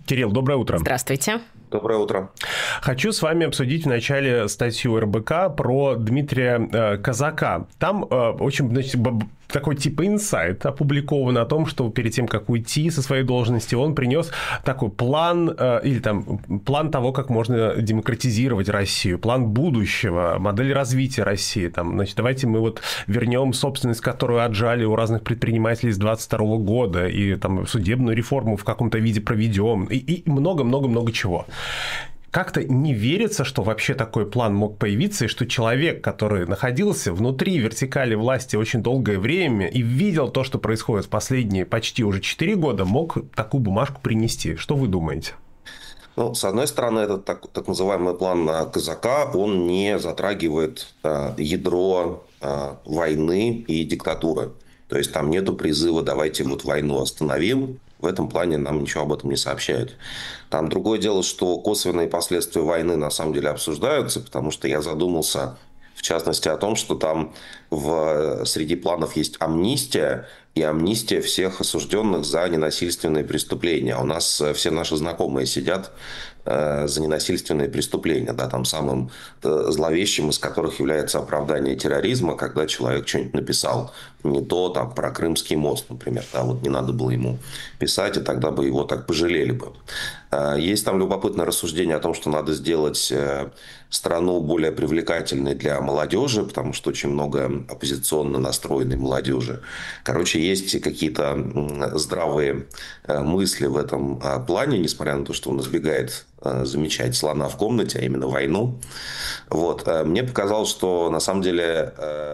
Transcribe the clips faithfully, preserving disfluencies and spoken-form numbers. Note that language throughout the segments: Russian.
Кирилл, доброе утро. Здравствуйте. Доброе утро. Хочу с вами обсудить вначале статью эр бэ ка про Дмитрия э, Казака. Там э, очень, значит, такой типа инсайт опубликован о том, что перед тем, как уйти со своей должности, он принес такой план, э, или там план того, как можно демократизировать Россию, план будущего, модель развития России. Там, значит, давайте мы вот вернем собственность, которую отжали у разных предпринимателей с двадцать второго года, и там судебную реформу в каком-то виде проведем, и, и много-много-много чего. Как-то не верится, что вообще такой план мог появиться, и что человек, который находился внутри вертикали власти очень долгое время и видел то, что происходит в последние почти уже четыре года, мог такую бумажку принести. Что вы думаете? Ну, с одной стороны, этот так, так называемый план Казака, он не затрагивает э, ядро э, войны и диктатуры. То есть там нету призыва «давайте вот войну остановим». В этом плане нам ничего об этом не сообщают. Там другое дело, что косвенные последствия войны на самом деле обсуждаются, потому что я задумался, в частности, о том, что там в, среди планов есть амнистия, и амнистия всех осужденных за ненасильственные преступления. У нас все наши знакомые сидят э, за ненасильственные преступления. Да, там самым э, зловещим из которых является оправдание терроризма, когда человек что-нибудь написал не то, там, про Крымский мост, например. Да, вот не надо было ему писать, и тогда бы его так пожалели бы. Э, есть там любопытное рассуждение о том, что надо сделать э, страну более привлекательной для молодежи, потому что очень много оппозиционно настроенной молодежи. Короче, есть какие-то здравые мысли в этом плане, несмотря на то, что он избегает замечать слона в комнате, а именно войну. Вот. Мне показалось, что на самом деле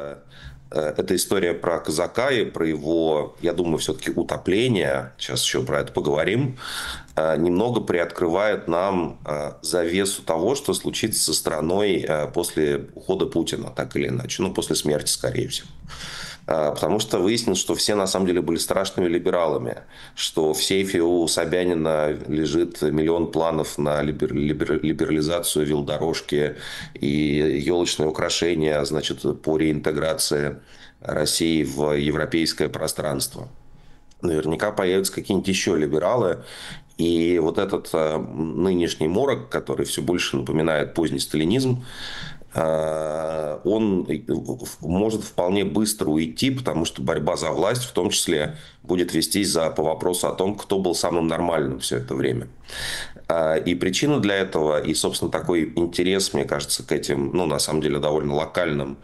эта история про Казака и про его, я думаю, все-таки утопление, сейчас еще про это поговорим, немного приоткрывает нам завесу того, что случится со страной после ухода Путина, так или иначе, ну, после смерти, скорее всего. Потому что выяснилось, что все на самом деле были страшными либералами, что в сейфе у Собянина лежит миллион планов на либер, либер, либерализацию велодорожки и елочные украшения, значит, по реинтеграции России в европейское пространство. Наверняка появятся какие-нибудь еще либералы, и вот этот нынешний морок, который все больше напоминает поздний сталинизм, он может вполне быстро уйти, потому что борьба за власть в том числе будет вестись за, по вопросу о том, кто был самым нормальным все это время. И причина для этого, и, собственно, такой интерес, мне кажется, к этим, ну, на самом деле, довольно локальным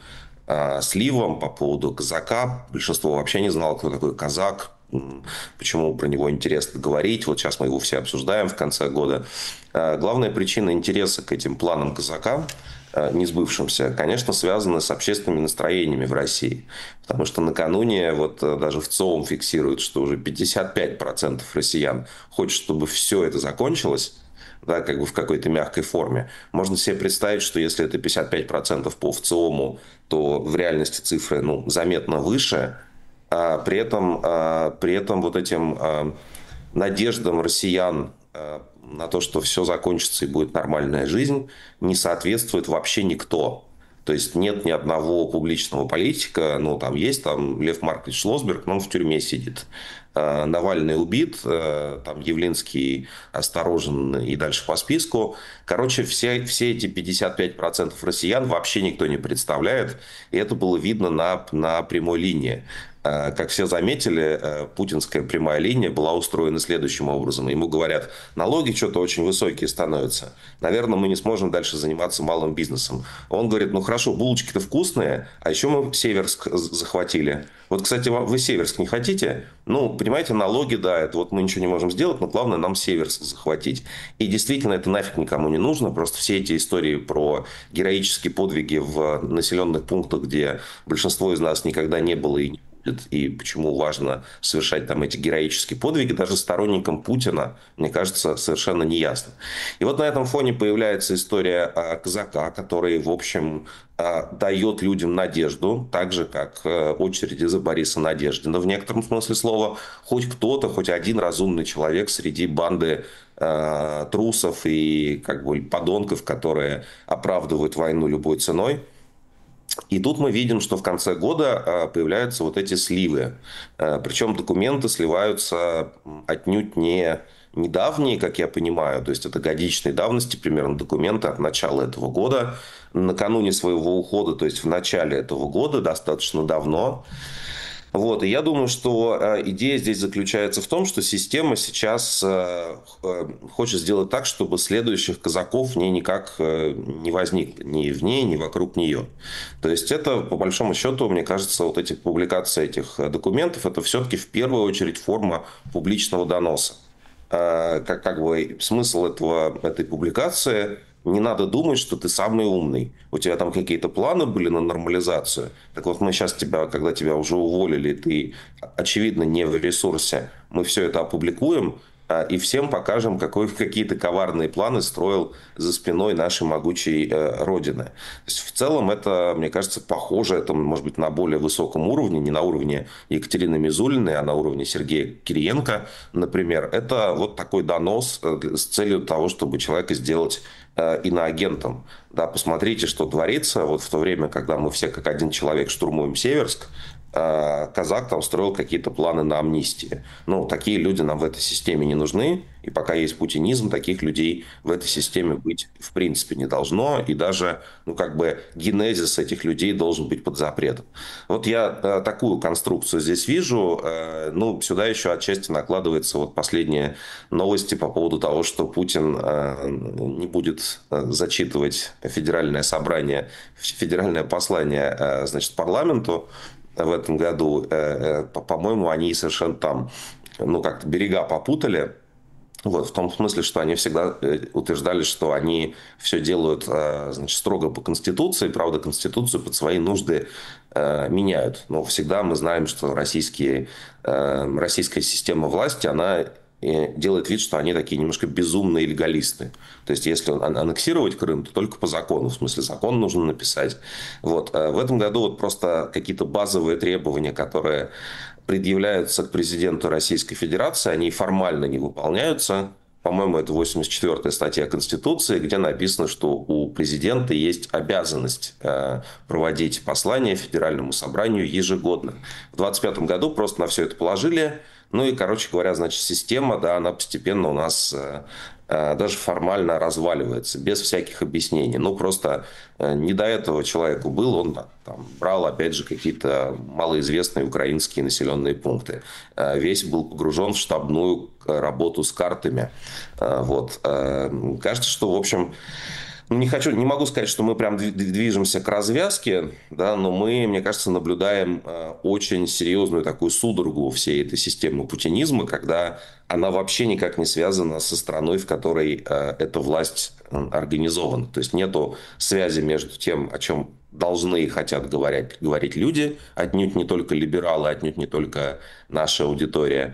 сливам по поводу Казака. Большинство вообще не знало, кто такой Казак, почему про него интересно говорить. Вот сейчас мы его все обсуждаем в конце года. Главная причина интереса к этим планам Казака, не сбывшимся, конечно, связаны с общественными настроениями в России. Потому что накануне вот даже в ЦИОМ фиксируют, что уже пятьдесят пять процентов россиян хочет, чтобы все это закончилось, да, как бы в какой-то мягкой форме. Можно себе представить, что если это пятьдесят пять процентов по ВЦИОМу, то в реальности цифры, ну, заметно выше. А при этом, а, при этом вот этим а, надеждам россиян а, на то, что все закончится и будет нормальная жизнь, не соответствует вообще никто. То есть нет ни одного публичного политика, ну там есть там Лев Маркович Шлосберг, но он в тюрьме сидит. Навальный убит, там Явлинский осторожен и дальше по списку. Короче, все, все эти пятьдесят пять процентов россиян вообще никто не представляет, и это было видно на, на прямой линии. Как все заметили, путинская прямая линия была устроена следующим образом. Ему говорят, налоги что-то очень высокие становятся. Наверное, мы не сможем дальше заниматься малым бизнесом. Он говорит, ну хорошо, булочки-то вкусные, а еще мы Северск захватили. Вот, кстати, вы Северск не хотите? Ну, понимаете, налоги, да, это вот мы ничего не можем сделать, но главное нам Северск захватить. И действительно, это нафиг никому не нужно. Просто все эти истории про героические подвиги в населенных пунктах, где большинство из нас никогда не было и не и почему важно совершать там эти героические подвиги, даже сторонникам Путина, мне кажется, совершенно неясно. И вот на этом фоне появляется история Казака, который, в общем, дает людям надежду, так же, как очереди за Бориса Надеждина, в некотором смысле слова. Хоть кто-то, хоть один разумный человек среди банды трусов и как бы подонков, которые оправдывают войну любой ценой. И тут мы видим, что в конце года появляются вот эти сливы. Причем документы сливаются отнюдь не недавние, как я понимаю, то есть это годичной давности примерно документы от начала этого года, накануне своего ухода, то есть в начале этого года, достаточно давно. Вот, и я думаю, что идея здесь заключается в том, что система сейчас хочет сделать так, чтобы следующих казаков в ней никак не возникло, ни в ней, ни вокруг нее. То есть это, по большому счету, мне кажется, вот эти публикации этих документов, это все-таки в первую очередь форма публичного доноса. Как, как бы смысл этого, этой публикации – не надо думать, что ты самый умный. У тебя там какие-то планы были на нормализацию. Так вот, мы сейчас тебя, когда тебя уже уволили, ты, очевидно, не в ресурсе, мы все это опубликуем и всем покажем, какой, какие-то коварные планы строил за спиной нашей могучей э, Родины. То есть, в целом, это, мне кажется, похоже, это, может быть, на более высоком уровне, не на уровне Екатерины Мизулиной, а на уровне Сергея Кириенко, например. Это вот такой донос с целью того, чтобы человека сделать э, иноагентом. Да, посмотрите, что творится. Вот в то время, когда мы все как один человек штурмуем Северск, казак там строил какие-то планы на амнистии. Ну, такие люди нам в этой системе не нужны. И пока есть путинизм, таких людей в этой системе быть в принципе не должно. И даже, ну, как бы генезис этих людей должен быть под запретом. Вот я такую конструкцию здесь вижу. Ну, сюда еще отчасти накладываются вот последние новости по поводу того, что Путин не будет зачитывать федеральное собрание, федеральное послание, значит, парламенту в этом году. По-моему, они совершенно там, ну, как-то берега попутали. Вот, в том смысле, что они всегда утверждали, что они все делают, значит, строго по Конституции. Правда, Конституцию под свои нужды меняют. Но всегда мы знаем, что российские, российская система власти, она делает вид, что они такие немножко безумные легалисты. То есть, если аннексировать Крым, то только по закону. В смысле, закон нужно написать. Вот. В этом году вот просто какие-то базовые требования, которые предъявляются к президенту Российской Федерации, они формально не выполняются. По-моему, это восемьдесят четвёртая статья Конституции, где написано, что у президента есть обязанность проводить послание Федеральному собранию ежегодно. В двадцать пятом году просто на все это положили. Ну и, короче говоря, значит, система, да, она постепенно у нас э, э, даже формально разваливается, без всяких объяснений. Ну, просто э, не до этого человеку был, он там брал, опять же, какие-то малоизвестные украинские населенные пункты. Э, весь был погружен в штабную работу с картами. Э, вот. Э, кажется, что, в общем... Не хочу, не могу сказать, что мы прям движемся к развязке, да, но мы, мне кажется, наблюдаем очень серьезную такую судорогу всей этой системы путинизма, когда она вообще никак не связана со страной, в которой эта власть организована. То есть нету связи между тем, о чем должны и хотят говорить, говорить люди, отнюдь не только либералы, отнюдь не только наша аудитория,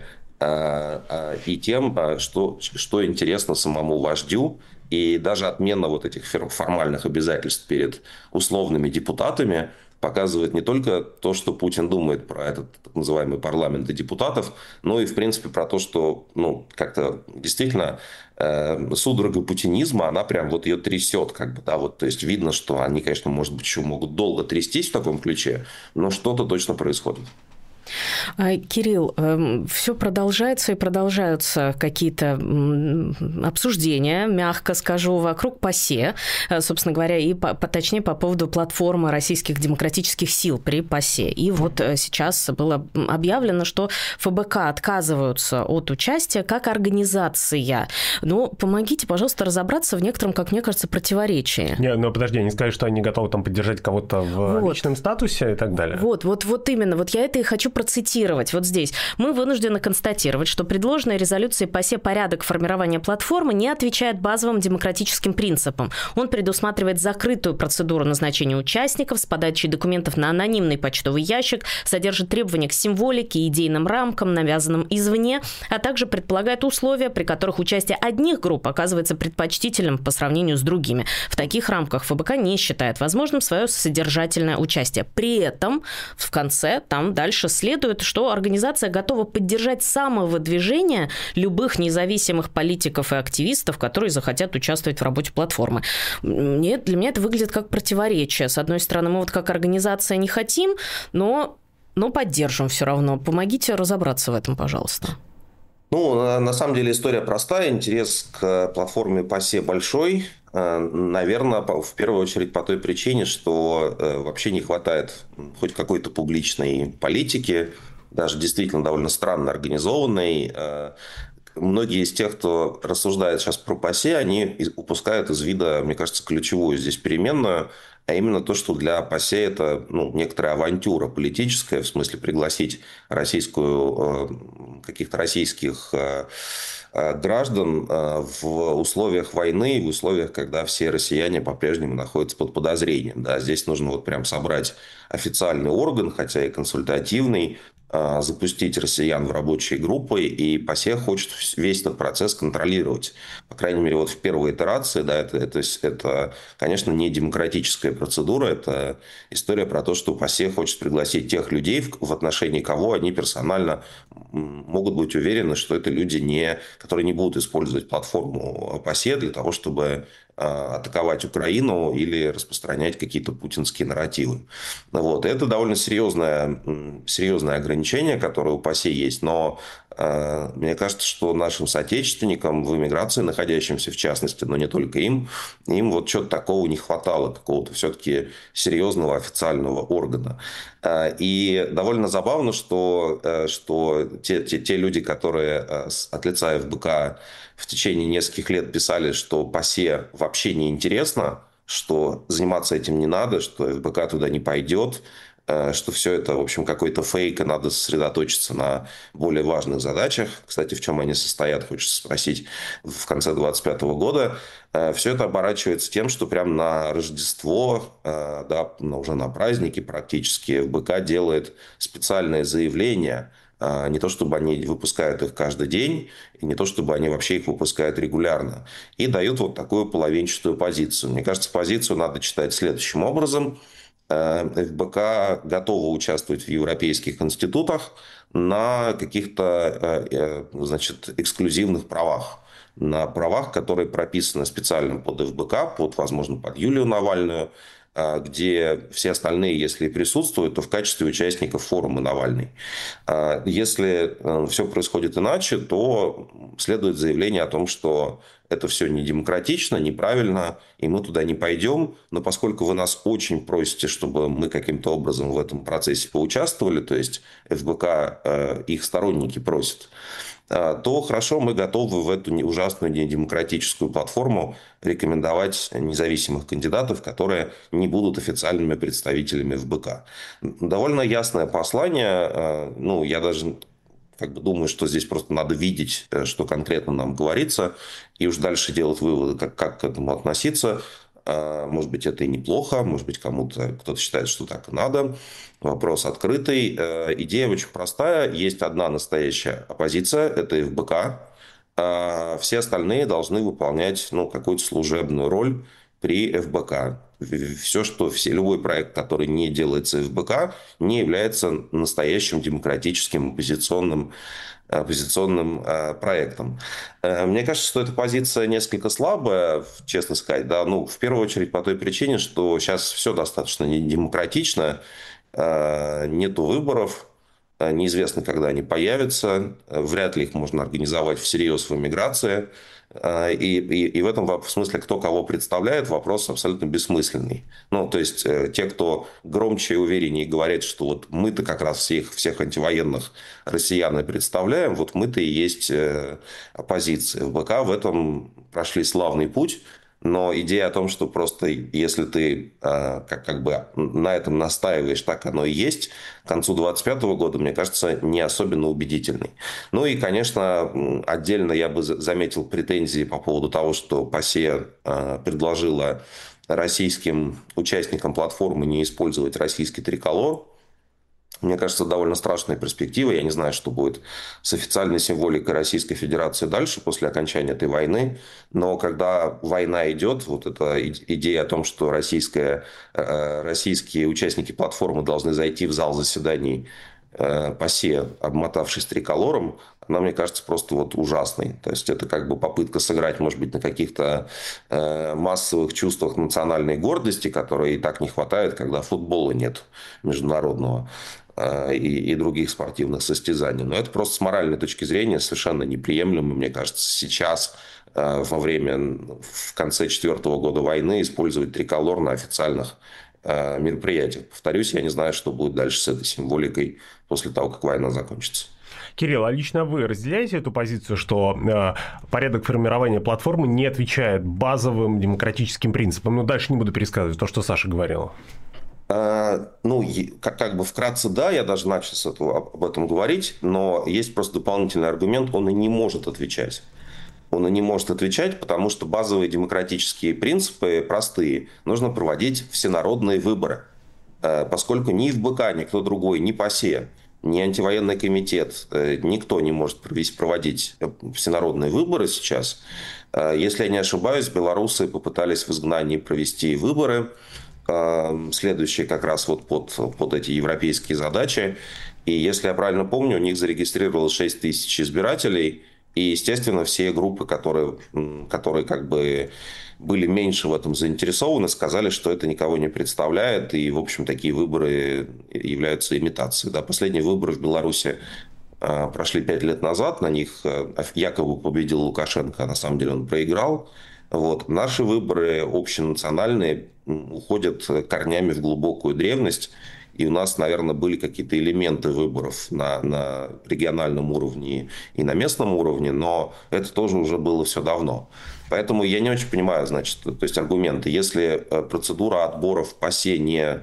и тем, что, что интересно самому вождю. И даже отмена вот этих формальных обязательств перед условными депутатами показывает не только то, что Путин думает про этот так называемый парламент и депутатов, но и, в принципе, про то, что, ну, как-то действительно э, судорога путинизма, она прям вот ее трясет, как бы, да, вот, то есть видно, что они, конечно, может быть, еще могут долго трястись в таком ключе, но что-то точно происходит. Кирилл, все продолжается и продолжаются какие-то обсуждения, мягко скажу, вокруг ПАСЕ, собственно говоря, и по, точнее по поводу платформы российских демократических сил при ПАСЕ. И вот сейчас было объявлено, что ФБК отказываются от участия как организация. Ну, помогите, пожалуйста, разобраться в некотором, как мне кажется, противоречии. Не, ну подожди, они сказали, что они готовы там поддержать кого-то в вот. личном статусе и так далее. Вот, вот, вот именно. Вот я это и хочу процитировать. Вот здесь. Мы вынуждены констатировать, что предложенная резолюцией ПАСЕ порядок формирования платформы не отвечает базовым демократическим принципам. Он предусматривает закрытую процедуру назначения участников с подачей документов на анонимный почтовый ящик, содержит требования к символике, идейным рамкам, навязанным извне, а также предполагает условия, при которых участие одних групп оказывается предпочтительным по сравнению с другими. В таких рамках ФБК не считает возможным свое содержательное участие. При этом в конце там дальше следует, что организация готова поддержать самовыдвижение любых независимых политиков и активистов, которые захотят участвовать в работе платформы. Мне, для меня это выглядит как противоречие. С одной стороны, мы вот как организация не хотим, но, но поддержим все равно. Помогите разобраться в этом, пожалуйста. Ну, на самом деле история простая. Интерес к платформе ПАСЕ большой. Наверное, в первую очередь по той причине, что вообще не хватает хоть какой-то публичной политики, даже действительно довольно странно организованной. Многие из тех, кто рассуждает сейчас про ПАСЕ, они упускают из вида, мне кажется, ключевую здесь переменную, а именно то, что для ПАСЕ это ну, некоторая авантюра политическая, в смысле пригласить российскую, каких-то российских граждан в условиях войны, в условиях, когда все россияне по-прежнему находятся под подозрением. Да, здесь нужно вот прям собрать официальный орган, хотя и консультативный, запустить россиян в рабочие группы, и ПАСЕ хочет весь этот процесс контролировать. По крайней мере, вот в первой итерации, да, это, это, это, конечно, не демократическая процедура, это история про то, что ПАСЕ хочет пригласить тех людей, в отношении кого они персонально могут быть уверены, что это люди, не, которые не будут использовать платформу ПАСЕ для того, чтобы атаковать Украину или распространять какие-то путинские нарративы. Вот. Это довольно серьезное, серьезное ограничение, которое у ПАСЕ есть, но э, мне кажется, что нашим соотечественникам в эмиграции, находящимся в частности, но не только им, им вот чего-то такого не хватало, какого-то все-таки серьезного официального органа. И довольно забавно, что, что те, те, те люди, которые от лица эф бэ ка в течение нескольких лет писали, что ПАСЕ вообще не интересно, что заниматься этим не надо, что эф бэ ка туда не пойдет, что все это, в общем, какой-то фейк, и надо сосредоточиться на более важных задачах. Кстати, в чем они состоят, хочется спросить в конце двадцать пятого года. Все это оборачивается тем, что прямо на Рождество, да, уже на праздники практически, эф бэ ка делает специальное заявление. Не то, чтобы они выпускают их каждый день, и не то, чтобы они вообще их выпускают регулярно. И дают вот такую половинчатую позицию. Мне кажется, позицию надо читать следующим образом. эф бэ ка готова участвовать в европейских институтах на каких-то, значит, эксклюзивных правах. На правах, которые прописаны специально под эф бэ ка, под, возможно, под Юлию Навальную, где все остальные, если присутствуют, то в качестве участников форума Навальный. Если все происходит иначе, то следует заявление о том, что это все не демократично, неправильно, и мы туда не пойдем. Но поскольку вы нас очень просите, чтобы мы каким-то образом в этом процессе поучаствовали, то есть эф бэ ка, их сторонники просят, то хорошо, мы готовы в эту ужасную недемократическую платформу рекомендовать независимых кандидатов, которые не будут официальными представителями эф бэ ка. Довольно ясное послание. Ну, я даже как бы думаю, что здесь просто надо видеть, что конкретно нам говорится, и уж дальше делать выводы, как, как к этому относиться. Может быть, это и неплохо, может быть, кому-то кто-то считает, что так и надо. Вопрос открытый. Идея очень простая. Есть одна настоящая оппозиция, это эф бэ ка. Все остальные должны выполнять ну, какую-то служебную роль при эф бэ ка. Все, что, все, любой проект, который не делается эф бэ ка, не является настоящим демократическим оппозиционным оппозиционным проектом. Мне кажется, что эта позиция несколько слабая, честно сказать. Да? Ну, в первую очередь по той причине, что сейчас все достаточно недемократично, нету выборов, неизвестно, когда они появятся, вряд ли их можно организовать всерьез в эмиграции. И, и, и в этом смысле, кто кого представляет, вопрос абсолютно бессмысленный. Ну, то есть, те, кто громче и увереннее говорит, что вот мы-то как раз всех, всех антивоенных россиян и представляем, вот мы-то и есть оппозиция. эф бэ ка в этом прошли славный путь. Но идея о том, что просто если ты как, как бы на этом настаиваешь, так оно и есть, к концу двадцать пятого года, мне кажется, не особенно убедительной. Ну и, конечно, отдельно я бы заметил претензии по поводу того, что ПАСЕ предложила российским участникам платформы не использовать российский триколор. Мне кажется, довольно страшная перспектива. Я не знаю, что будет с официальной символикой Российской Федерации дальше, после окончания этой войны. Но когда война идет, вот эта идея о том, что российская, российские участники платформы должны зайти в зал заседаний ПАСЕ, обмотавшись триколором, она, мне кажется, просто вот ужасной. То есть это как бы попытка сыграть, может быть, на каких-то э, массовых чувствах национальной гордости, которые и так не хватает, когда футбола нет международного э, и, и других спортивных состязаний. Но это просто с моральной точки зрения совершенно неприемлемо. Мне кажется, сейчас э, во время, в конце четвертого года войны использовать триколор на официальных э, мероприятиях. Повторюсь, я не знаю, что будет дальше с этой символикой после того, как война закончится. Кирилл, а лично вы разделяете эту позицию, что э, порядок формирования платформы не отвечает базовым демократическим принципам? Ну, дальше не буду пересказывать то, что Саша говорила. А, ну, как, как бы вкратце, да, я даже начал с этого, об этом говорить, но есть просто дополнительный аргумент, он и не может отвечать. Он и не может отвечать, потому что базовые демократические принципы простые. Нужно проводить всенародные выборы. Поскольку ни ФБК, ни кто другой, ни ПАСЕ, ни антивоенный комитет, никто не может проводить всенародные выборы сейчас. Если я не ошибаюсь, белорусы попытались в изгнании провести выборы, следующие как раз вот под, под эти европейские задачи. И если я правильно помню, у них зарегистрировалось шесть тысяч избирателей. И, естественно, все группы, которые, которые как бы были меньше в этом заинтересованы, сказали, что это никого не представляет. И, в общем, такие выборы являются имитацией. Да, последние выборы в Беларуси э, прошли пять лет назад. На них э, якобы победил Лукашенко, а на самом деле он проиграл. Вот. Наши выборы общенациональные уходят корнями в глубокую древность. И у нас, наверное, были какие-то элементы выборов на, на региональном уровне и на местном уровне, но это тоже уже было все давно. Поэтому я не очень понимаю, значит, то есть аргументы. Если процедура отбора в ПАСЕ не,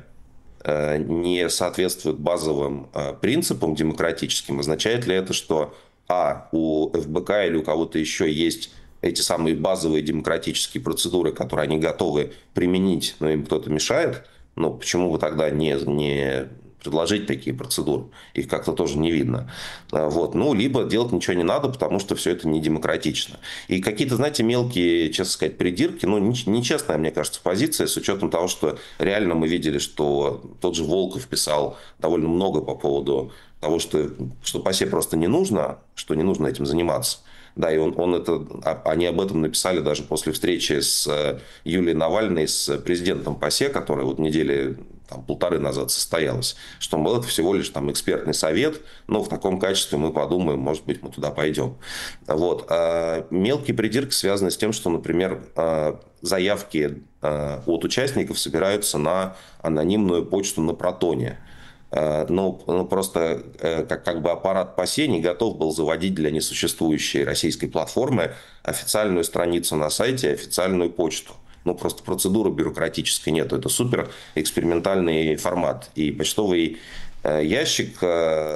не соответствует базовым принципам демократическим, означает ли это, что а, у ФБК или у кого-то еще есть эти самые базовые демократические процедуры, которые они готовы применить, но им кто-то мешает? Ну, почему бы тогда не, не предложить такие процедуры? Их как-то тоже не видно. Вот. Ну, либо делать ничего не надо, потому что все это не демократично. И какие-то, знаете, мелкие, честно сказать, придирки, ну, нечестная, мне кажется, позиция, с учетом того, что реально мы видели, что тот же Волков писал довольно много по поводу того, что, что ПАСЕ просто не нужно, что не нужно этим заниматься. Да, и он, он это, они об этом написали даже после встречи с Юлией Навальной, с президентом ПАСЕ, которая вот недели там, полторы назад состоялась, что, мол, это всего лишь там экспертный совет, но в таком качестве мы подумаем, может быть, мы туда пойдем. Вот. А мелкие придирки связаны с тем, что, например, заявки от участников собираются на анонимную почту на Протоне. Но, но просто как, как бы аппарат ПАСЕ не готов был заводить для несуществующей российской платформы официальную страницу на сайте, официальную почту. Ну, просто процедуры бюрократической нет. Это супер экспериментальный формат. И почтовый ящик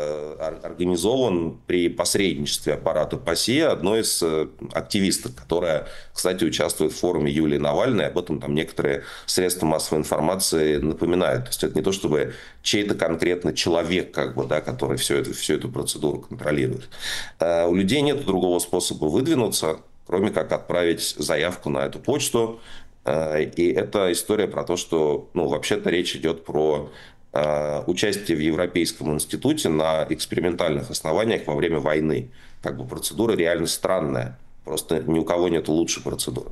организован при посредничестве аппарата ПАСЕ одной из активисток, которая, кстати, участвует в форуме Юлии Навальной. Об этом там некоторые средства массовой информации напоминают. То есть это не то, чтобы чей-то конкретно человек, как бы, да, который всю эту, всю эту процедуру контролирует. У людей нет другого способа выдвинуться, кроме как отправить заявку на эту почту. И это история про то, что, ну, вообще-то речь идет про участие в Европейском институте на экспериментальных основаниях во время войны. Как бы процедура реально странная. Просто ни у кого нет лучшей процедуры.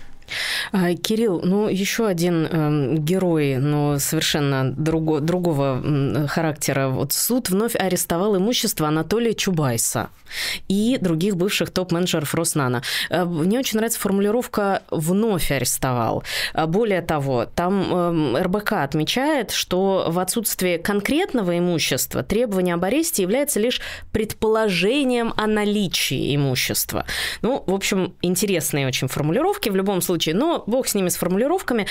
Кирилл, ну еще один э, герой, но совершенно друго, другого э, характера. Вот суд вновь арестовал имущество Анатолия Чубайса и других бывших топ-менеджеров Роснано. Э, мне очень нравится формулировка «вновь арестовал». Более того, там э, эр бэ ка отмечает, что в отсутствии конкретного имущества требование об аресте является лишь предположением о наличии имущества. Ну, в общем, интересные очень формулировки в любом случае. Но бог с ними, с формулировками.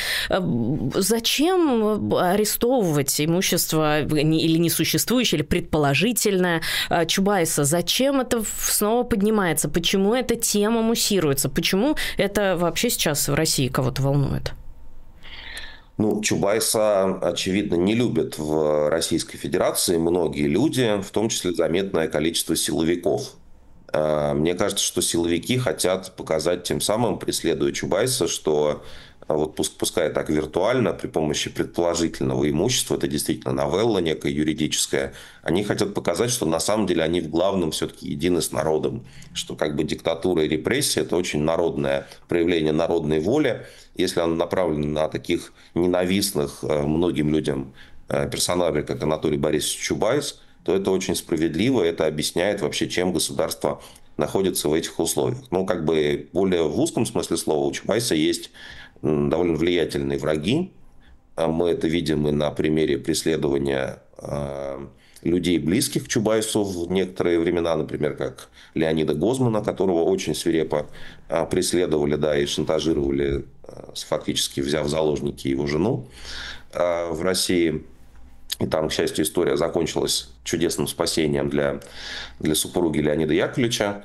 Зачем арестовывать имущество или несуществующее, или предположительное Чубайса? Зачем это снова поднимается? Почему эта тема муссируется? Почему это вообще сейчас в России кого-то волнует? Ну, Чубайса, очевидно, не любят в Российской Федерации многие люди, в том числе заметное количество силовиков. Мне кажется, что силовики хотят показать тем самым, преследуя Чубайса, что вот пускай так виртуально, при помощи предположительного имущества, это действительно новелла некая юридическая, они хотят показать, что на самом деле они в главном все-таки едины с народом, что как бы диктатура и репрессия – это очень народное проявление народной воли. Если она направлена на таких ненавистных многим людям персонажей, как Анатолий Борисович Чубайс, то это очень справедливо, это объясняет вообще, чем государство находится в этих условиях. Ну, как бы более в узком смысле слова у Чубайса есть довольно влиятельные враги. Мы это видим и на примере преследования людей, близких к Чубайсу в некоторые времена, например, как Леонида Гозмана, которого очень свирепо преследовали, да, и шантажировали, фактически взяв в заложники его жену в России. И там, к счастью, история закончилась чудесным спасением для, для супруги Леонида Яковлевича.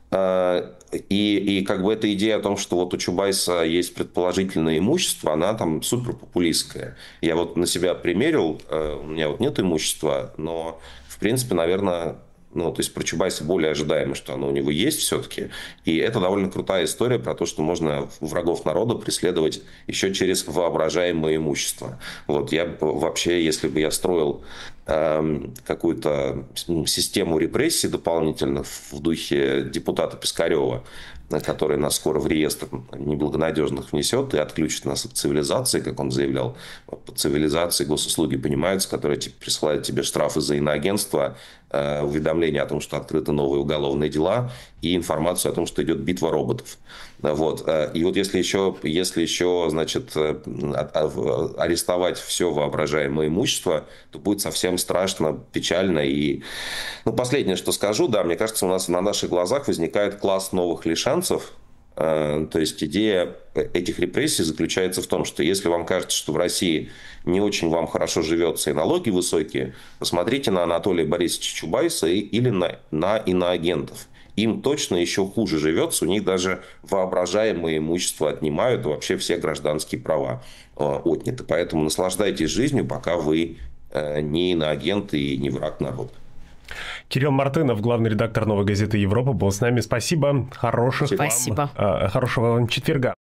И, и как бы эта идея о том, что вот у Чубайса есть предположительное имущество, она там суперпопулистская. Я вот на себя примерил, у меня вот нет имущества, но, в принципе, наверное, ну, то есть про Чубайса более ожидаемо, что оно у него есть все-таки. И это довольно крутая история про то, что можно врагов народа преследовать еще через воображаемое имущество. Вот я вообще, если бы я строил э, какую-то систему репрессий дополнительных в духе депутата Пискарева, который нас скоро в реестр неблагонадежных внесет и отключит нас от цивилизации, как он заявлял. Под цивилизацией госуслуги понимаются, которые присылают тебе штрафы за иноагентство, уведомления о том, что открыты новые уголовные дела и информацию о том, что идет битва роботов. Вот. И вот если еще, если еще, значит, арестовать все воображаемое имущество, то будет совсем страшно, печально. И ну, последнее, что скажу, да, мне кажется, у нас на наших глазах возникает класс новых лишенцев. То есть идея этих репрессий заключается в том, что если вам кажется, что в России не очень вам хорошо живется и налоги высокие, посмотрите на Анатолия Борисовича Чубайса или на, на иноагентов. Им точно еще хуже живется, у них даже воображаемое имущество отнимают, и вообще все гражданские права отняты. Поэтому наслаждайтесь жизнью, пока вы не иноагент и не враг народа. Кирилл Мартынов, главный редактор «Новой газеты Европа», был с нами. Спасибо. Хороших Спасибо. Вам, хорошего вам четверга.